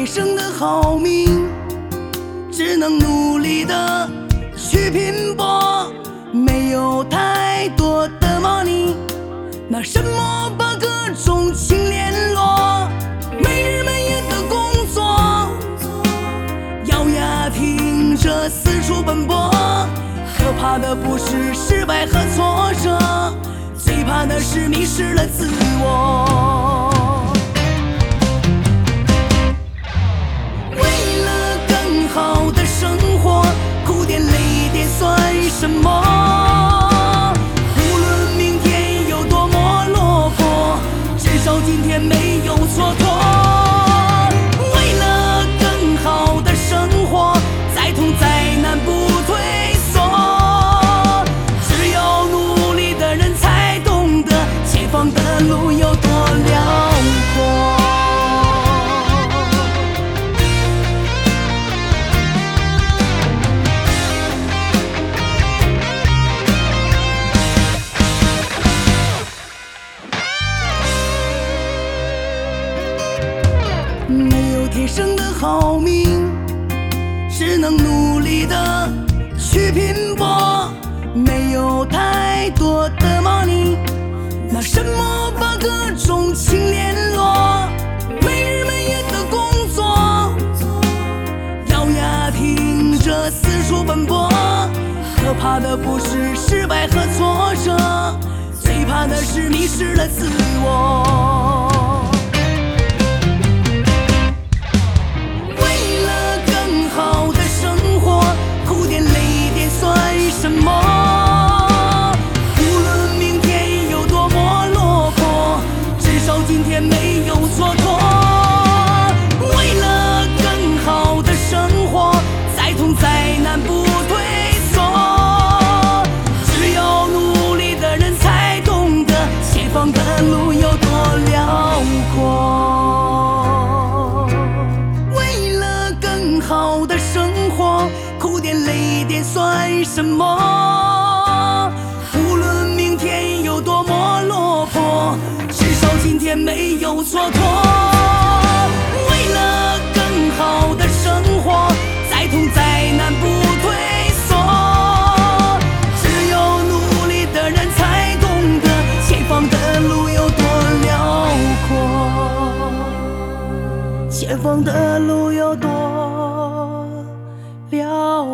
天生的好命，只能努力的去拼搏，没有太多的 money， 拿什么把各种情联络？没日没夜的工作，咬牙挺着四处奔波，可怕的不是失败和挫折，最怕的是迷失了自我。为了更好的生活，苦点累点算什么？无论明天有多么落魄，至少今天没有蹉跎。为了更好的生活，再痛再难不退缩，只有努力的人才懂得前方的路有多辽阔。没有天生的好命，只能努力的去拼搏，没有太多的 money， 拿什么把各种情联络？没日没夜的工作，咬牙挺着四处奔波，可怕的不是失败和挫折，最怕的是迷失了自我。算什么？无论明天有多么落魄，至少今天没有蹉跎。为了更好的生活，再痛再难不退缩，只有努力的人才懂得前方的路有多辽阔。为了更好的生活，苦点累点算什么？无论明天有多么落魄，至少今天没有蹉跎。为了更好的生活，再痛再难不退缩，只有努力的人才懂得前方的路有多辽阔，前方的路有多辽阔。